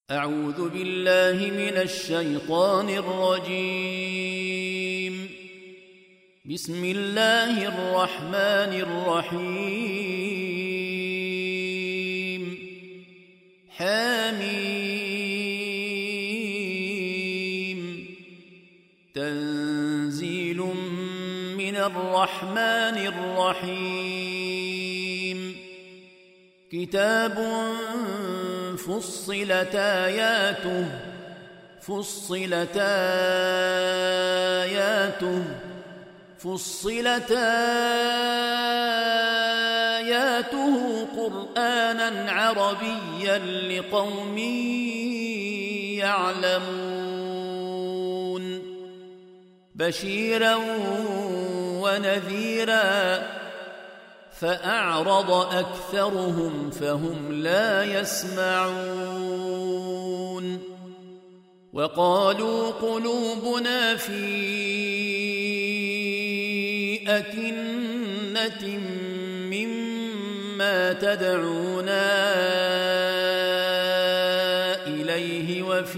أعوذ بالله من الشيطان الرجيم. بسم الله الرحمن الرحيم. حميم. تنزيل من الرحمن الرحيم. كتاب فصلت آياته قرآنا عربيا لقوم يعلمون. بشيرا ونذيرا فأعرض أكثرهم فهم لا يسمعون. وقالوا قلوبنا في أكنة مما تدعونا إليه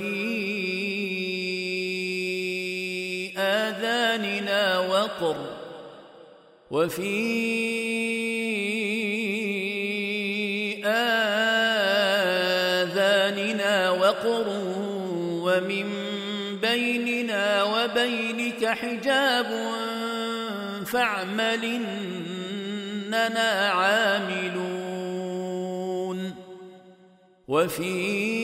آذاننا وقر ومن بيننا وبينك حجاب فاعمل إننا عاملون. وفي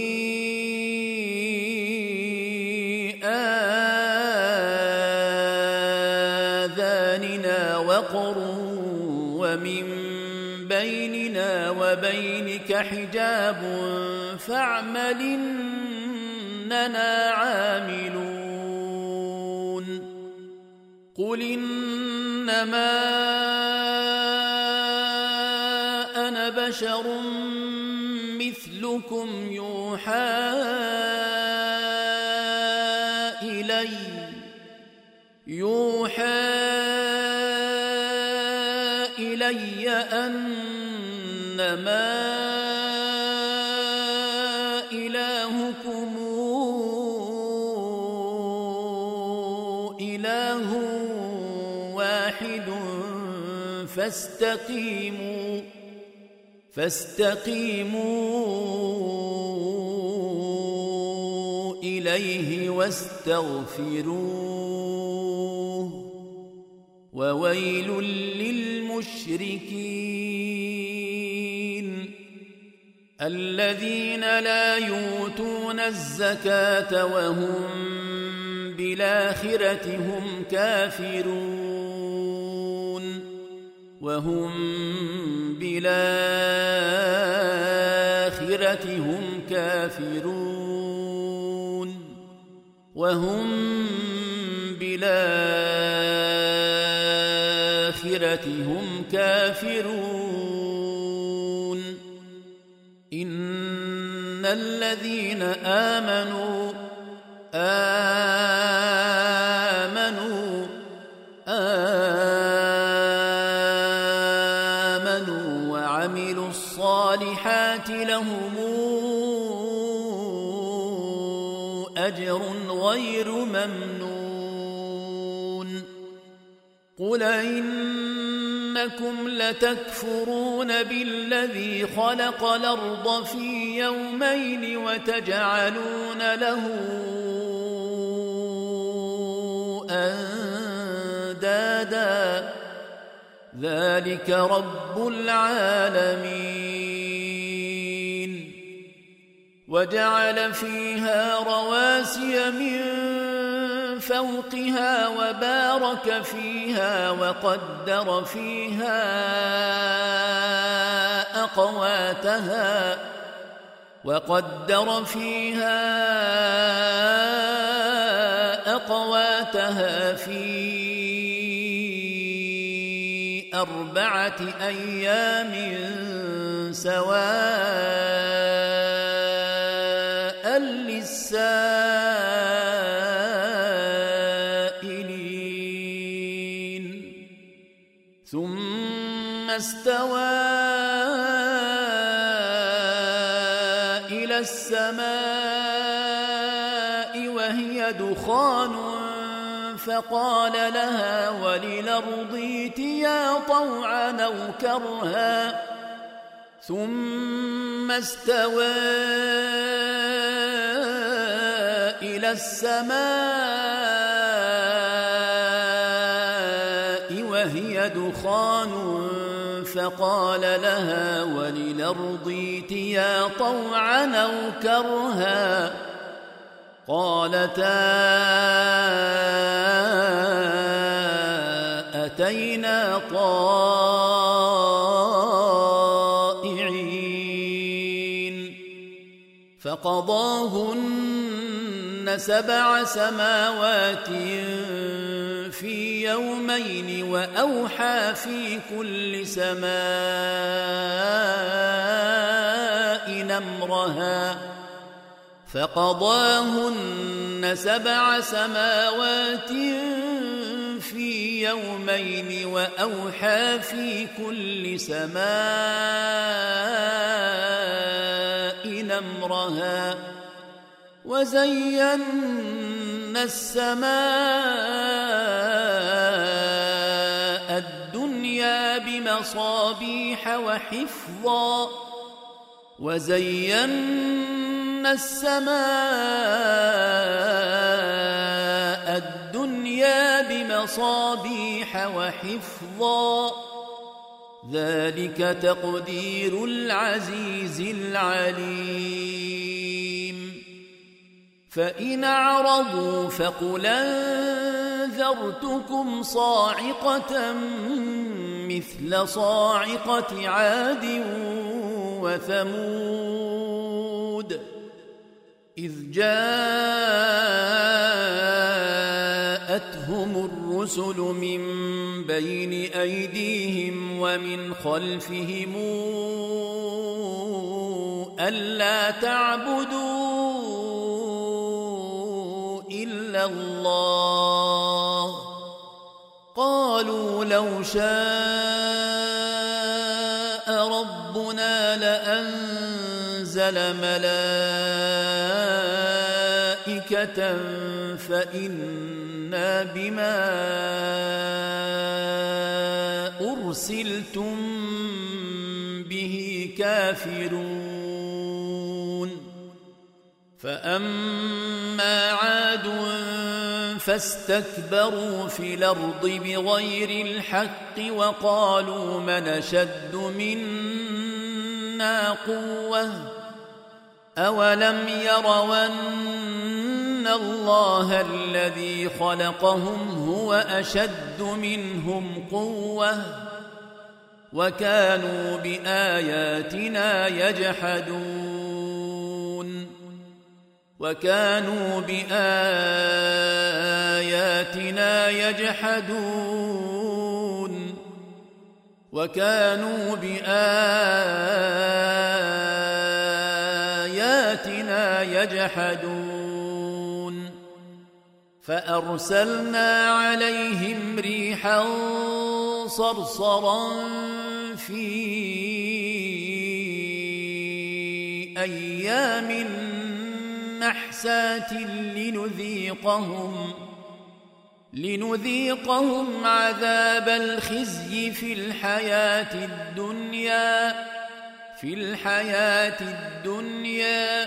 آذاننا وقر ومن بيننا وبينك حجاب فاعمل إننا عاملون. قل إنما أنا بشر مثلكم يوحى إلي أنما إلهكم إله واحد فاستقيموا إليه واستغفروه. وويل للمشركين الذين لا يؤتون الزكاة وهم بالآخرة هم كافرون. إن الذين آمنوا وعملوا الصالحات لهم أجر غير ممنون. قل إنكم لتكفرون بالذي خلق الأرض في يومين وتجعلون له أندادا ذلك رب العالمين. وجعل فيها رواسي من فوقها وبارك فيها وقدر فيها أقواتها في 4 أيام سواء للسائلين. ثم استوى إلى السماء السماء وهي دخان فقال لها وللأرض ائتيا طوعا أو كرها ثم استوى إلى السماء وهي دخان فقال لها وللأرض ائتيا طوعا أو كرها قالتا أتينا طائعين فقضاهن 7 سماوات في يومين وأوحى في كل سماء أمرها فقضاهن 7 سماوات في يومين وأوحى في كل سماء أمرها وزينا السماء الدنيا بمصابيح وحفظا وزينا السماء الدنيا بمصابيح وحفظا ذلك تقدير العزيز العليم فإن أعرضوا فقل أنذرتكم صاعقة مثل صاعقة عاد وثمود إذ جاءتهم الرسل من بين أيديهم ومن خلفهم ألا تعبدوا إلا الله قالوا لو شاء ربنا لأنزل ملائكة فإنا بما أرسلتم به كافرون فأما عاد فاستكبروا في الأرض بغير الحق وقالوا من أشد منا قوة أولم يروا أن الله الذي خلقهم هو أشد منهم قوة وكانوا بآياتنا يجحدون وكانوا بآياتنا يجحدون فأرسلنا عليهم ريحا صرصرا في أيام نحسات لنذيقهم عذاب الخزي في الحياة الدنيا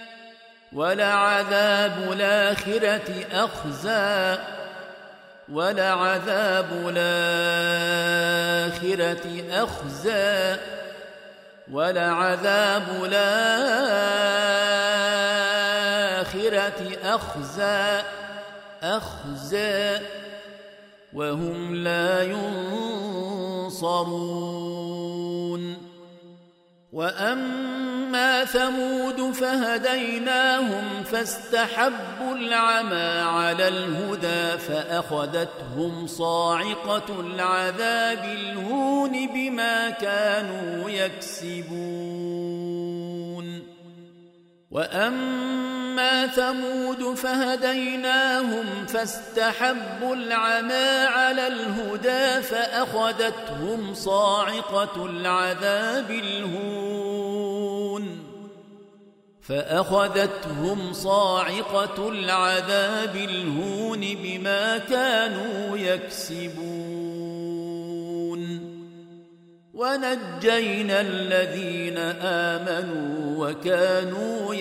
ولعذاب الآخرة أخزى وهم لا ينصرون وأما ثمود فهديناهم فاستحبوا العمى على الهدى فأخذتهم صاعقة العذاب الهون بما كانوا يكسبون وأما ثمود فهديناهم فاستحبوا العمى على الهدى فأخذتهم صاعقة العذاب الهون فأخذتهم صاعقة العذاب الهون بما كانوا يكسبون ونجينا الذين آمنوا وكانوا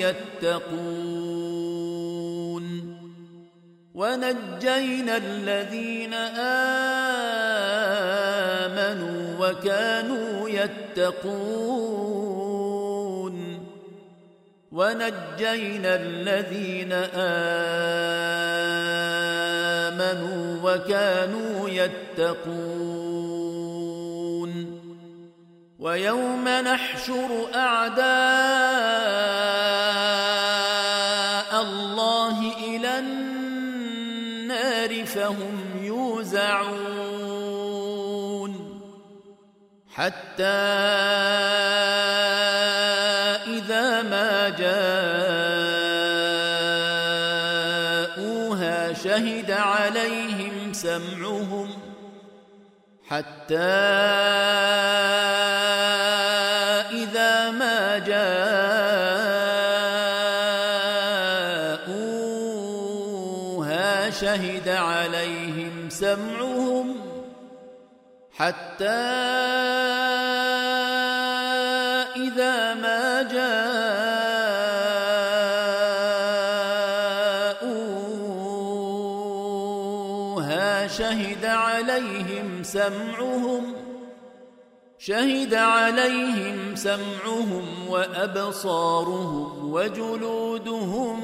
يتقون ونجينا الذين آمنوا وكانوا يتقون ونجينا الذين آمنوا وكانوا يتقون ويوم نحشر أعداء الله إلى النار فهم يوزعون حتى إذا ما جاءوها شهد عليهم سمعهم شهد عليهم سمعهم حتى إذا ما جاءوها شهد عليهم سمعهم وأبصارهم وجلودهم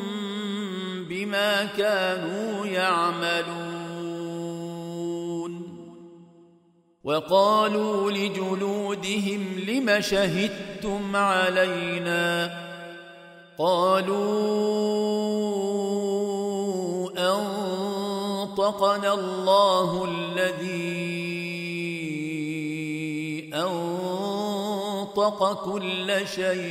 بما كانوا يعملون وقالوا لجلودهم لم شهدتم علينا قالوا أنطقنا الله الذي أنطق كل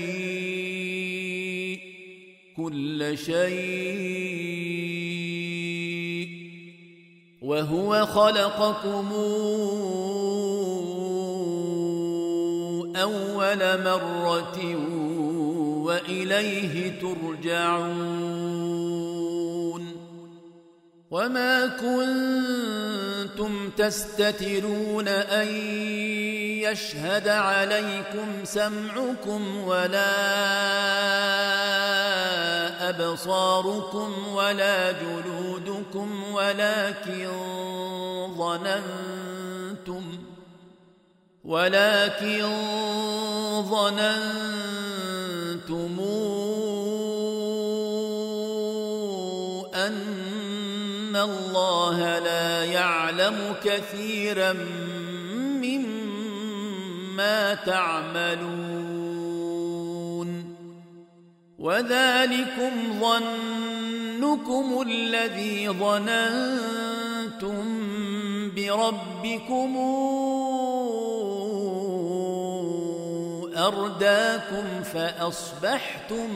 شيء وهو خلقكم أول مرة وإليه ترجعون وما كنتم تستترون أن يشهد عليكم سمعكم ولا أبصاركم ولا جلودكم ولكن ظننتم أن الله لا يعلم كثيرا مما تعملون وذلكم ظنكم الذي ظننتم بربكم أرداكم فأصبحتم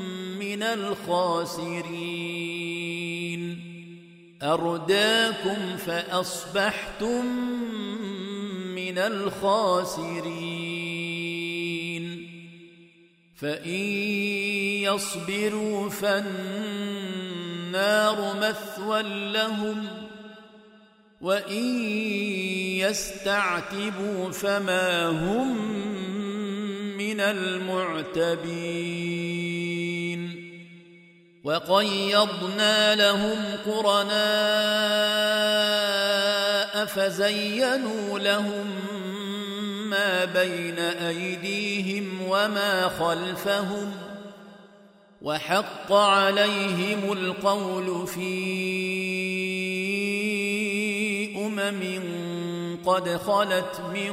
من الخاسرين فإن يصبروا فالنار مثوى لهم وإن يستعتبوا فما هم من المعتبين وقيضنا لهم قرناء فزينوا لهم ما بين أيديهم وما خلفهم وحق عليهم القول في قد خلت من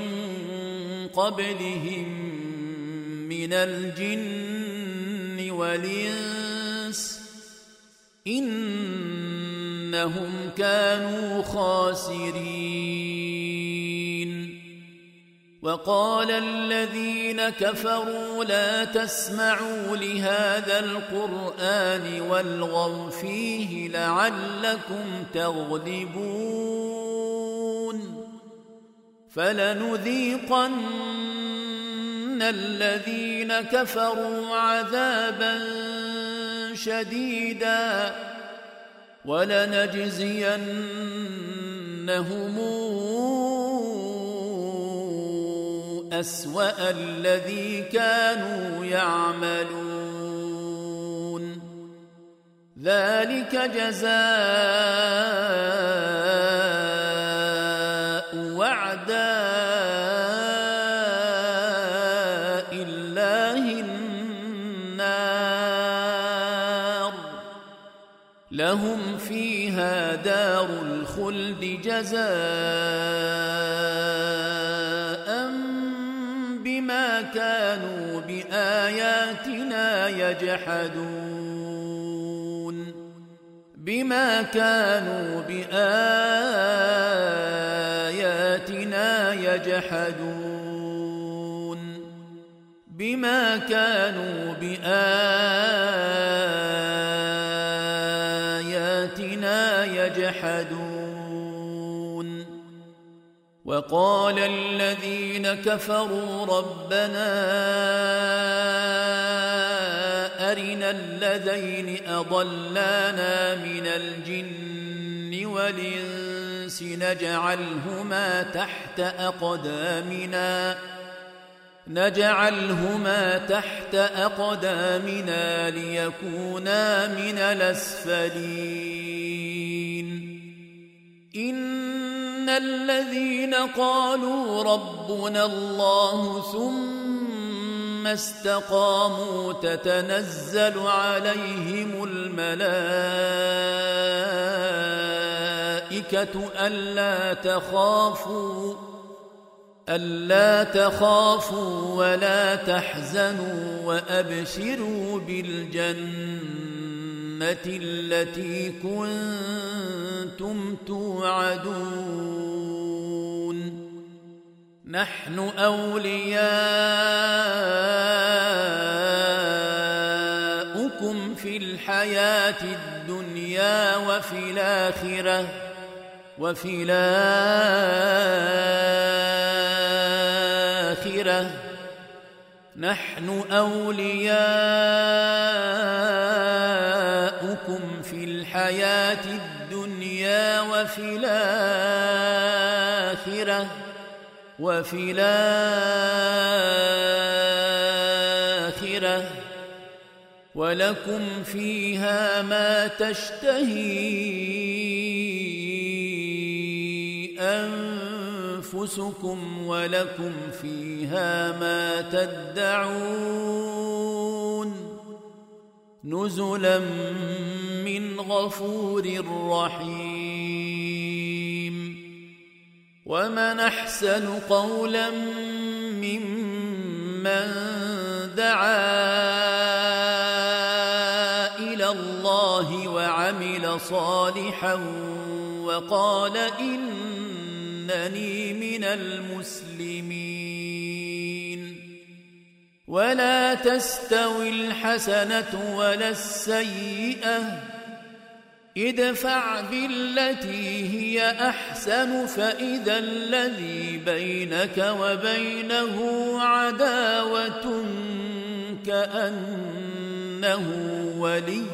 قبلهم من الجن والإنس إنهم كانوا خاسرين وقال الذين كفروا لا تسمعوا لهذا القرآن والغوا فيه لعلكم تغلبون فلنذيقن الذين كفروا عذابا شديدا ولنجزينهم أسوأ الذي كانوا يعملون ذلك جزاء أعداء الله النار لهم فيها دار الخلد جزاء بما كانوا بآياتنا يجحدون وقال الذين كفروا ربنا أرنا الذين أضلانا من الجن والإنس نجعلهما تحت أقدامنا ليكونا من الأسفلين إن الذين قالوا ربنا الله ثم استقاموا تتنزل عليهم الملائكة ألا تخافوا ولا تحزنوا وأبشروا بالجنة التي كنتم توعدون نحن أولياؤكم في الحياة الدنيا وفي الآخرة نحن أولياؤكم في الحياة الدنيا وفي الآخرة ولكم فيها ما تشتهي أنفسكم ولكم فيها ما تدعون نزلا من غفور رحيم ومن أحسن قولا ممن دعا إلى الله وعمل صالحا وقال إنني من المسلمين ولا تستوي الحسنة ولا السيئة ادفع بالتي هي أحسن فإذا الذي بينك وبينه عداوة كأنه ولي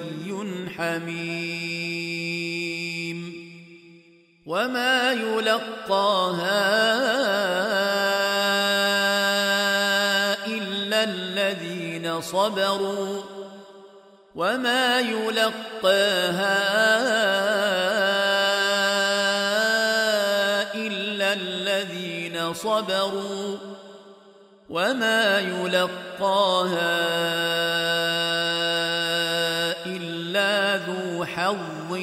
حميم وما يلقاها إلا الذين صبروا وما يلقاها إلا الذين صبروا وما يلقاها إلا ذو حظ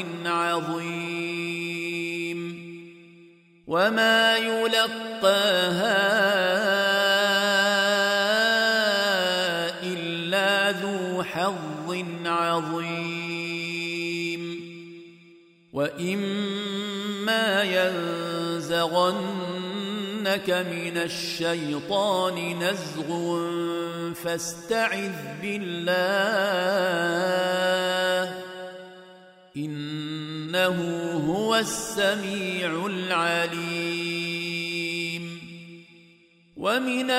عظيم وما يلقاها إلا ذو حظ عظيم وإما ينزغنك من الشيطان نزغ فاستعذ بالله إنه هو السميع العليم ومن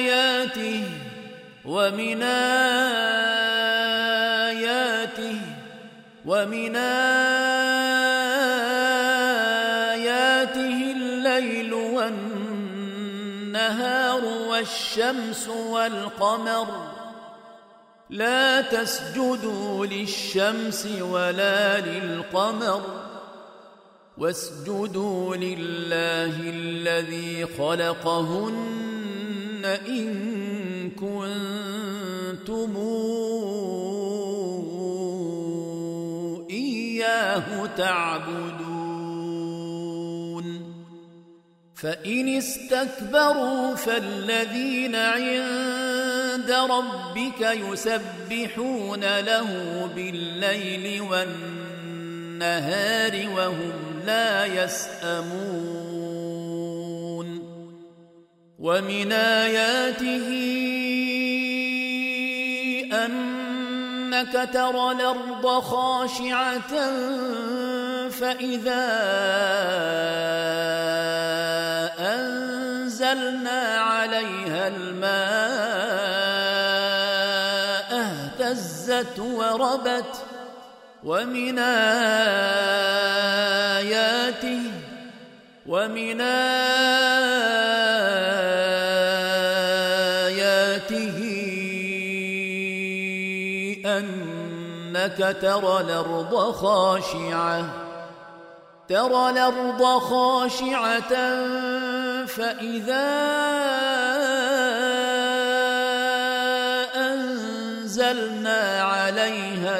آياته الليل والنهار والشمس والقمر لا تسجدوا للشمس ولا للقمر واسجدوا لله الذي خلقهن إن كنتم إياه تعبدون فإن استكبروا فالذين عند ربك يسبحون له بالليل والنهار وهم لا يسأمون ومن آياته أنك ترى الأرض خاشعة فإذا أنزلنا عليها الماء اهتزت وربت ومن آياته أنك ترى الأرض خاشعة فإذا أنزلنا عليها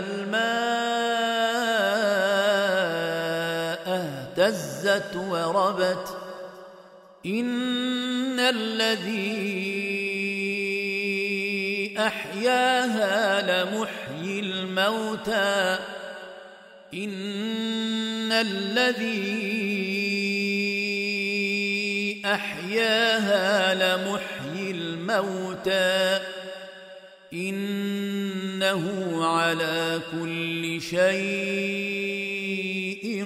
الماء اهتزت وربت إن الذي أحياها لمحيي الموتى إن الذي أحياها لمحيي الموتى إنه على كل شيء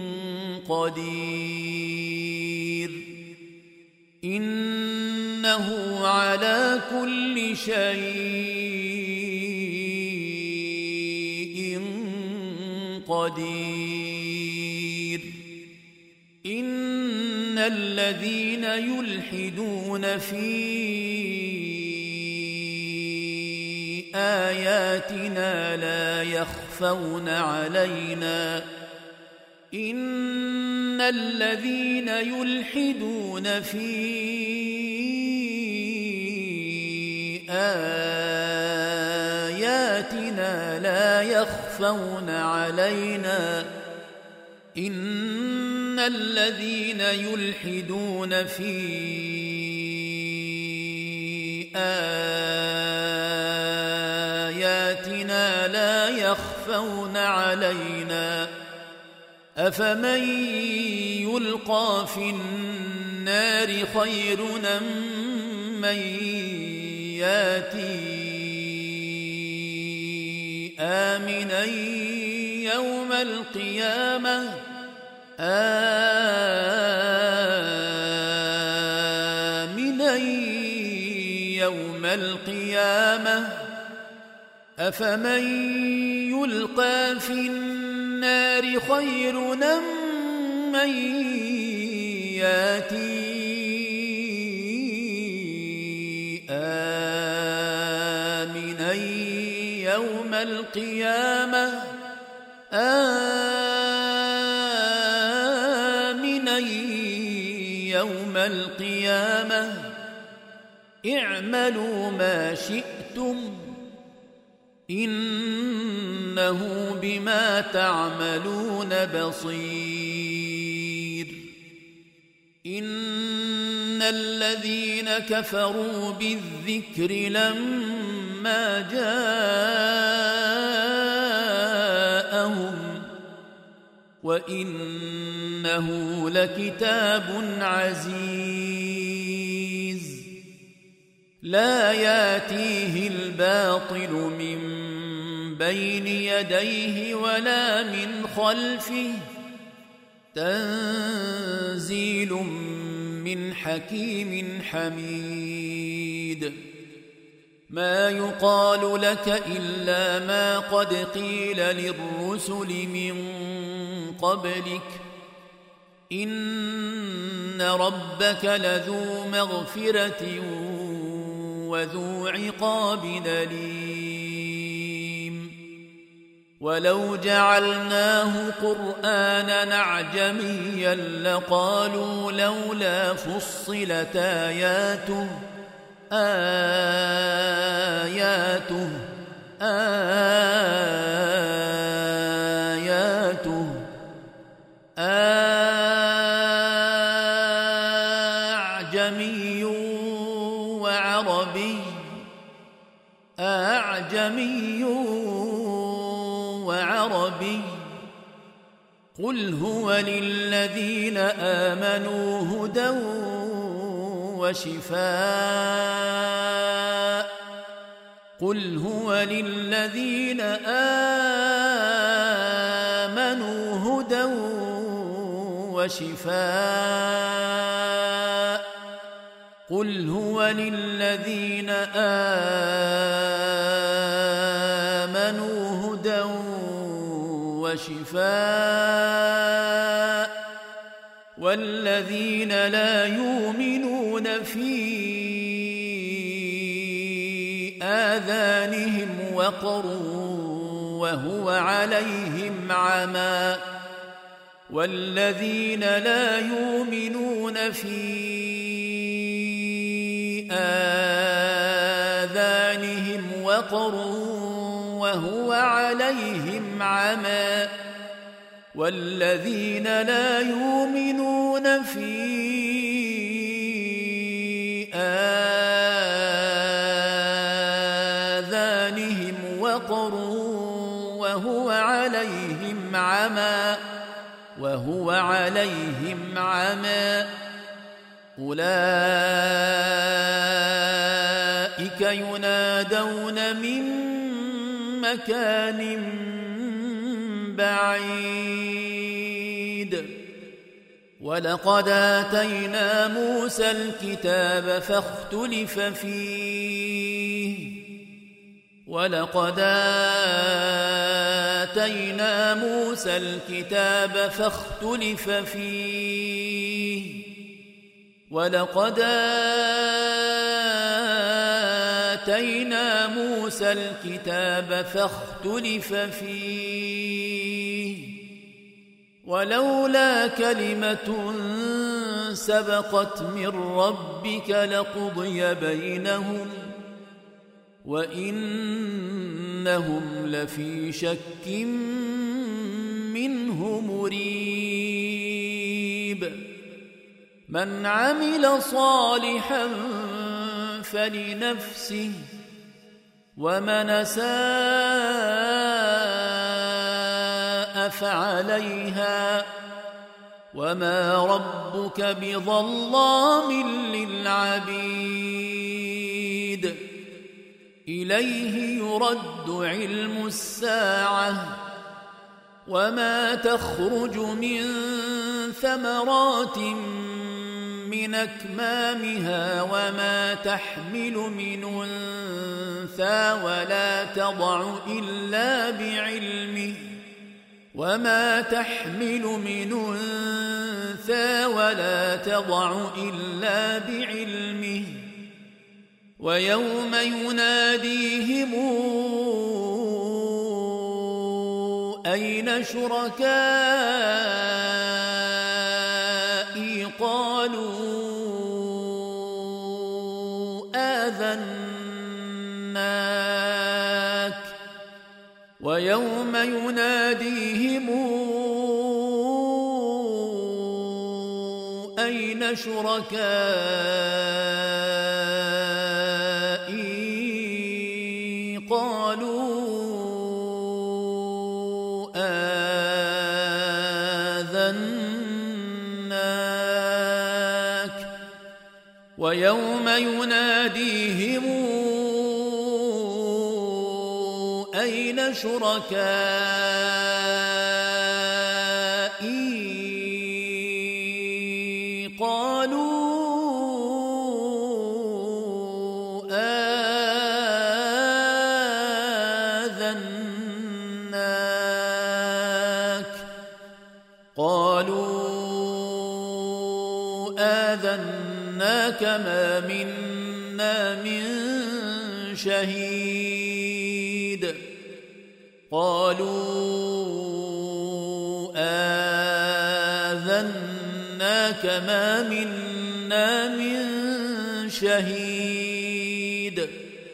قدير إنه على كل شيء قدير إن الذين يلحدون في آياتنا لا يخفون علينا إن الذين يلحدون في آياتنا لا يخفون علينا إن الذين يلحدون في آياتنا لا يخفون علينا أفمن يلقى في النار خير أم من ياتي آمنا يوم القيامة أفمن يلقى في النار خير أم من ياتي آمنا يوم القيامة اعملوا ما شئتم إنه بما تعملون بصير إن الذين كفروا بالذكر لما جاءهم وإنه لكتاب عزيز لا ياتيه الباطل من بين يديه ولا من خلفه تنزيل من حكيم حميد ما يقال لك إلا ما قد قيل للرسل من قبلك إن ربك لذو مغفرة وذو عقاب أليم ولو جعلناه قرآنا أعجميا لقالوا لولا فصلت آياته أعجمي وعربي قل هو للذين آمنوا هدى وشفاء قل هو للذين آمنوا هدى وشفاء قل هو للذين آمنوا هدى وشفاء والذين لا يؤمنون في آذانهم وقر وهو عليهم عمى والذين لا يؤمنون في آذانهم وقر وهو عليهم عمى والذين لا يؤمنون في آذانهم وقر وهو عليهم عمى أولئك ينادون من مكان بعيد ولقد آتينا موسى الكتاب فاختلف فيه ولقد آتينا موسى الكتاب فاختلف فيه ولولا كلمة سبقت من ربك لقضي بينهم وإنهم لفي شك منه مريب من عمل صالحا فلنفسه ومن أساء فعليها وما ربك بظلام للعبيد إليه يرد علم الساعة وما تخرج من ثمرات من أكمامها وما تحمل من أنثى ولا تضع إلا بعلمه ويوم يناديهم أين شركائي قالوا آذناك ويوم يناديهم أين شركائي قالوا آذناك ويوم يناديهم أين شركائي قالوا كما منا من شهيد قالوا آذناك ما منا من شهيد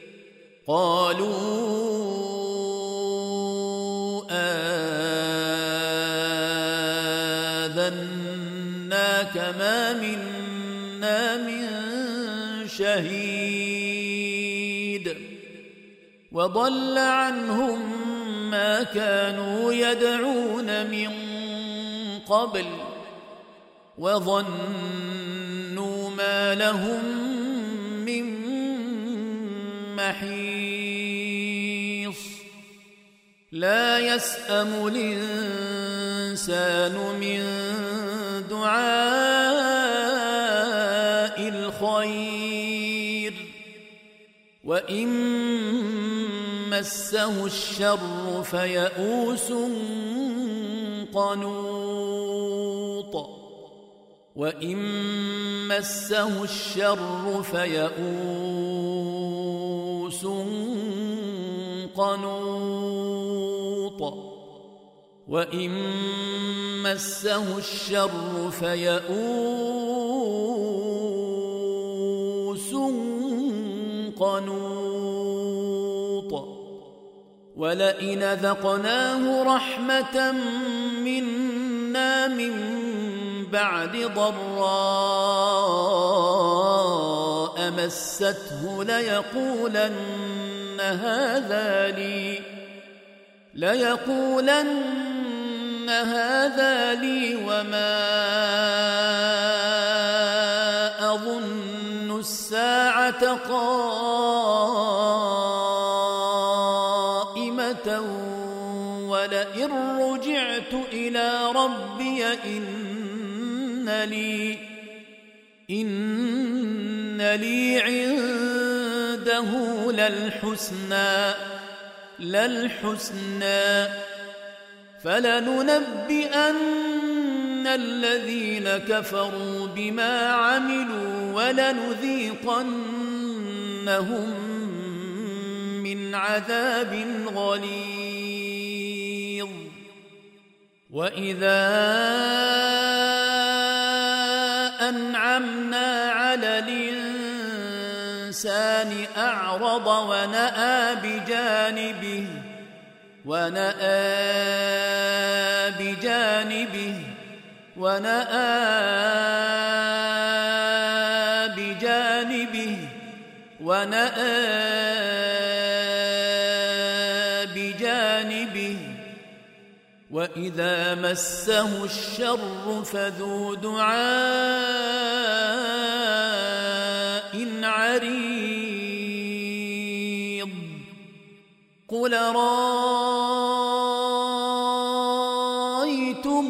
قالوا آذناك ما منا من شهيد وضل عنهم ما كانوا يدعون من قبل وظنوا ما لهم من محيص لا يسأم الإنسان من دعاء الخير وإن مسه الشر فيئوس قنوط وإن مسه الشر فيئوس قنوط وإن مسه الشر فيئوس قنوط ولئن ذقناه رحمة منا من بعد ضراء مسته ليقولن هذا لي وما أظن الساعة قائمة ولئن رجعت إلى ربي إن لي عنده للحسنى فلننبئن الذين كفروا بما عملوا ولنذيقنهم من عذاب غليظ وإذا أنعمنا على الإنسان أعرض ونأى بجانبه وإذا مسه الشر فذو دعاء عريض قل رأيتم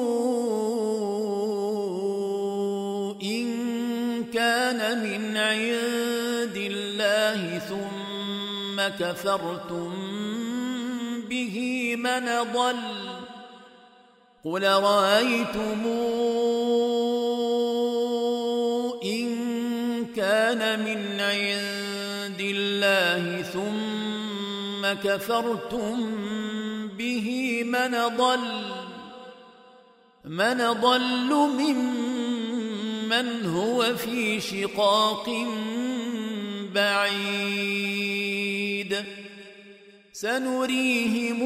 إن كان من عند الله ثم كفرتم به من ضل قل رأيتم إن كان من عند الله ثم كفرتم به من ضل ممن هو في شقاق بعيد سنريهم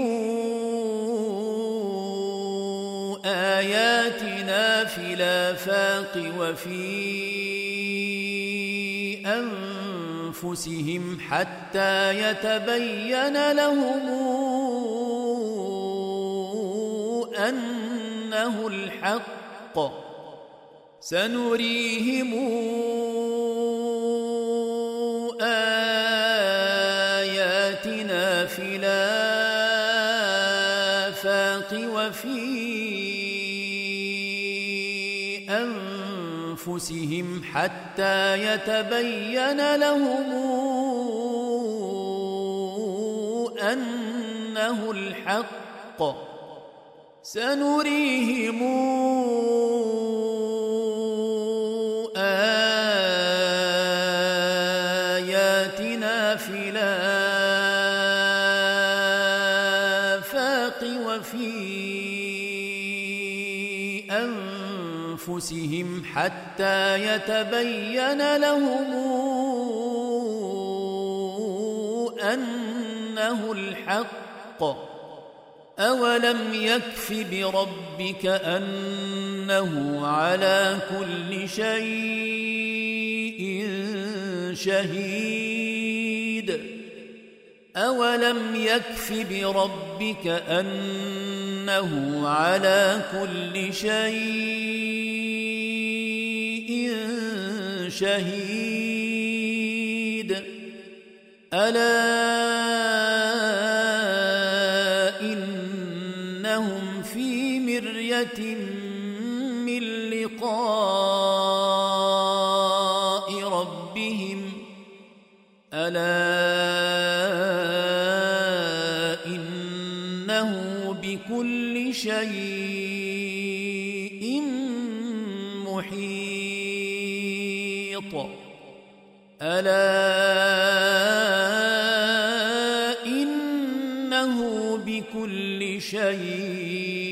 آياتنا في الآفاق وفي أنفسهم حتى يتبين لهم أنه الحق سنريهم آياتنا في الآفاق وفي أنفسهم حتى يتبين لهم أنه الحق سنريهم الآفاق وفي أنفسهم حتى يتبين لهم أنه الحق أولم يكف بربك أنه على كل شيء شهيد أولم يكف بربك أنه على كل شيء شهيد ألا إنهم في مرية من لقاء ربهم ألا إنه بكل شيء محيط ألا إنه بكل شيء